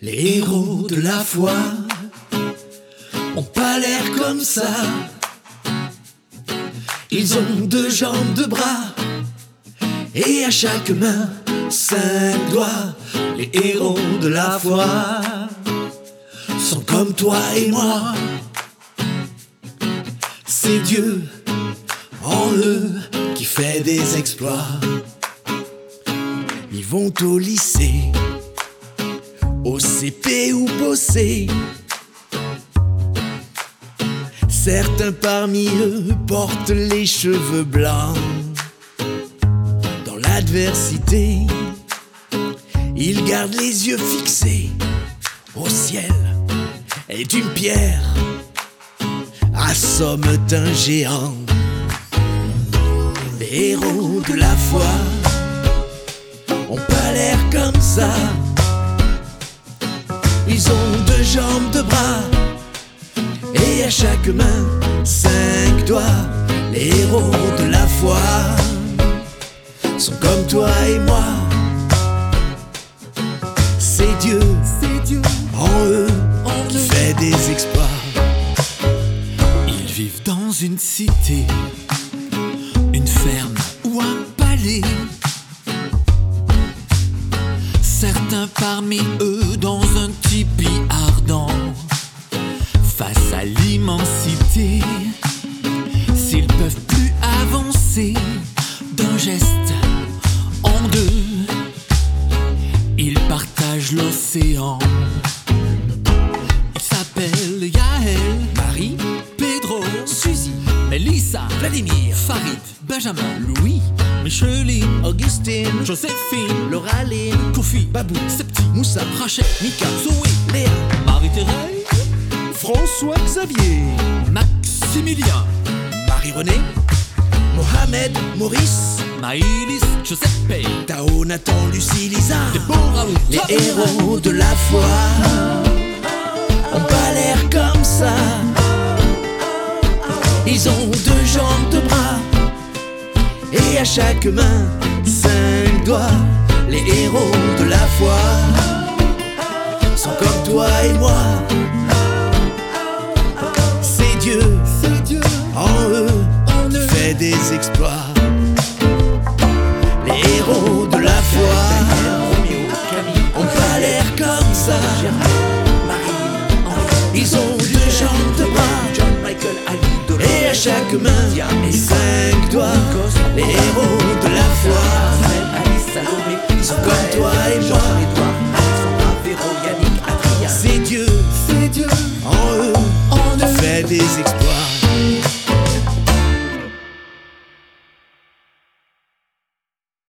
Les héros de la foi ont pas l'air comme ça. Ils ont 2 jambes, 2 bras, et à chaque main 5 doigts. Les héros de la foi sont comme toi et moi. C'est Dieu en eux qui fait des exploits. Ils vont au lycée, au CP ou bosser. Certains parmi eux portent les cheveux blancs. Dans l'adversité, ils gardent les yeux fixés au ciel. Et d'une pierre assomme un géant. Les héros de la foi ont pas l'air comme ça. Ils ont 2 jambes, 2 bras, et à chaque main 5 doigts. Les héros de la foi sont comme toi et moi. C'est Dieu en eux qui fait des exploits. Ils vivent dans une cité, une ferme ou un palais. Certains parmi eux dans un tipi ardent. Face à l'immensité, s'ils peuvent plus avancer d'un geste en 2, ils partagent l'océan. Ils s'appellent Yael, Marie, Pedro, Suzy, Melissa, Vladimir, Farid, Benjamin, Louis, Micheline, Augustine, Joséphine, Loraline, Kofi, Babou, Septi, Moussa, Rachel, Mika, Zoé, Léa, Marie-Thérèse, François Xavier, Maximilien, Marie-Renée, Mohamed, Maurice, Maïlis, Giuseppe, Tao, Nathan, Lucie, Lisa. Déborah, Les héros de la foi ont pas l'air comme ça. Ils ont 2 jambes, 2 bras, et à chaque main 5 doigts. Les héros de la foi sont comme toi et moi. C'est Dieu en eux qui fait des exploits. Les héros de la foi ont pas l'air comme ça. Ils ont 2 jambes, 2 bras, et à chaque main 5 doigts. Les héros de la foi sont comme toi et moi. C'est Dieu en eux qui fait des exploits.